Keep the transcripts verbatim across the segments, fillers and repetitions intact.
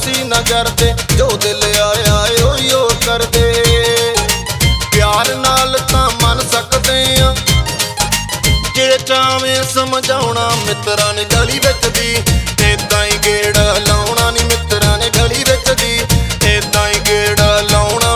ਅਸੀਂ ਨਾ ਕਰਦੇ, ਜੋ ਦਿਲ ਆਇਆ ਉਹੀ ਉਹ ਕਰਦੇ। ਪਿਆਰ ਨਾਲ ਤਾਂ ਮੰਨ ਸਕਦੇ ਆ ਜੇ ਚਾਵੇਂ ਸਮਝਾਉਣਾ, ਮਿੱਤਰਾਂ ਨੇ ਗਲੀ ਵਿੱਚ ਦੀ ਏਦਾਂ ਹੀ ਗੇੜਾ ਲਾਉਣਾ ਨੀ, ਮਿੱਤਰਾਂ ਨੇ ਗਲੀ ਵਿੱਚ ਦੀ ਏਦਾਂ ਹੀ ਗੇੜਾ ਲਾਉਣਾ।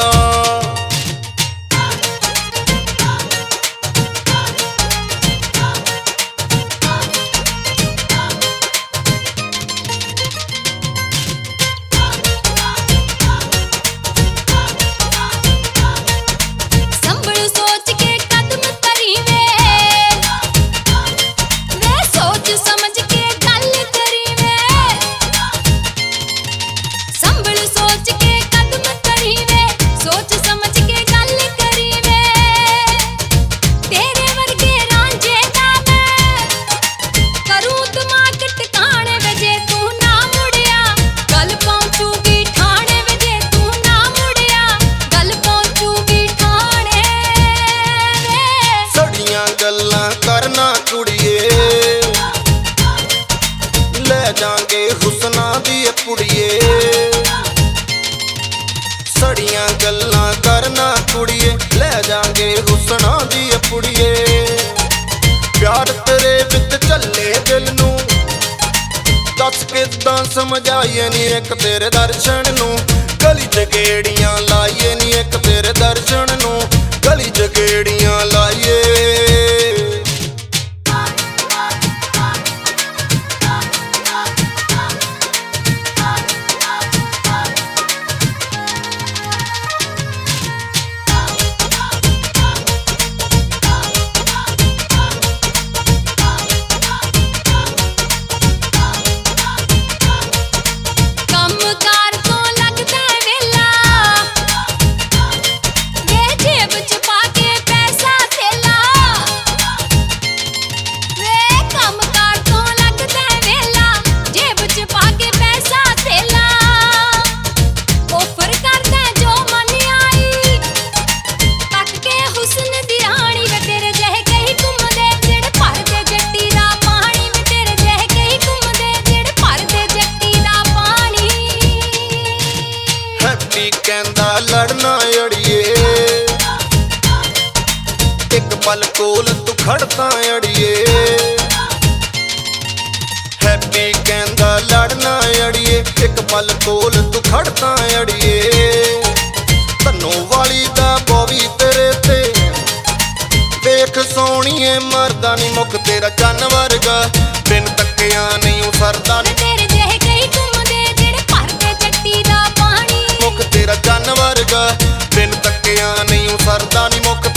ਕਰਨਾ ਕੁੜੀਏ ਲੈ ਜਾਂਗੇ ਹੁਸਨਾਂ ਦੀ ਪੁੜੀਏ, ਸੜੀਆਂ ਗੱਲਾਂ ਕਰਨਾ ਕੁੜੀਏ ਲੈ ਜਾਂਗੇ ਹੁਸਨਾਂ ਦੀ ਪੁੜੀਏ। ਪਿਆਰ ਤੇਰੇ ਵਿੱਚ ਚੱਲੇ ਦਿਲ ਨੂੰ, ਦੱਸ ਕਿੱਦਾਂ ਸਮਝਾਈਏ ਨੀ ਇੱਕ ਤੇਰੇ ਦਰਸ਼ਨ ਨੂੰ, ਗਲੀ ਚ ਗੇੜੀਆਂ ਲਾਈਏ ਨੀ ਇੱਕ ਤੇਰੇ ਦਰਸ਼ਨ ਨੂੰ, ਗਲੀ ਚ ਗੇੜੀਆਂ ਲਾਈਏ। ਕਹਿੰਦਾ ਲੜਨਾ ਅੜੀਏ ਇੱਕ ਪਲ ਕੋਲ ਤੂੰ ਖੜਦਾ ਅੜੀਏ, ਹੈਪੀ ਕਹਿੰਦਾ ਲੜਨਾ ਅੜੀਏ ਇੱਕ ਪਲ ਕੋਲ ਤੂੰ ਖੜਦਾ ਅੜੀਏ। ਧਨੋਂ ਵਾਲੀ ਦਾ ਬੋਵੀ ਤੇਰੇ ਤੇ ਵੇਖ ਸੋਹਣੀਏ ਮਰਦਾ ਨੀ ਮੁੱਖ ਤੇਰਾ ਚੰਨ ਵਰਗਾ, ਬਿਨ ਤੱਕਿਆ ਨਹੀਂ ਸਰਦਾ ਨੀ ਤੇਰੇ ਜਿਹੇ ਕਈ ਘੁੰਮਦੇ ਜਿਹੜੇ ਭਰਦੇ ਜੱਟੀ ਦਾ ਪਾਣੀ, ਮੁੱਖ ਤੇਰਾ ਚੰਨ ਵਰਗਾ, ਬਿਨ ਤੱਕਿਆ ਨਹੀਂ ਸਰਦਾ ਨੀ ਮੁੱਖ